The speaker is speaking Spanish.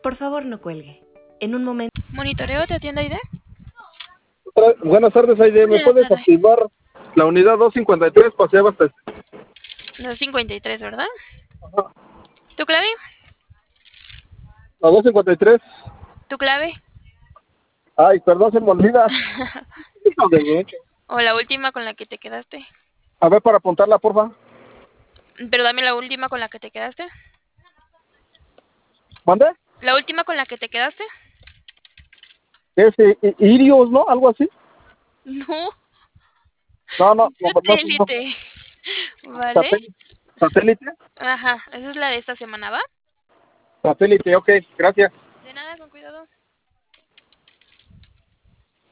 Por favor, no cuelgue. En un momento. Monitoreo, ¿te atiende Aide? Buenas tardes, Aide. ¿Me Buenas puedes tardes. activar la unidad 253 Paseo Abastes? 253, ¿verdad? Ajá. ¿Tu clave? La 253. ¿Tu clave? Ay, perdón, se me olvida. Hijo de mí. ¿O la última con la que te quedaste? A ver, para apuntarla, porfa. Pero dame la última con la que te quedaste. ¿Mande? ¿La última con la que te quedaste? Es Irios, ¿no? Algo así. No, No, no, no, no, no. satélite. ¿Vale? Satélite. Ajá, esa es la de esta semana, ¿va? Satélite, ok, gracias.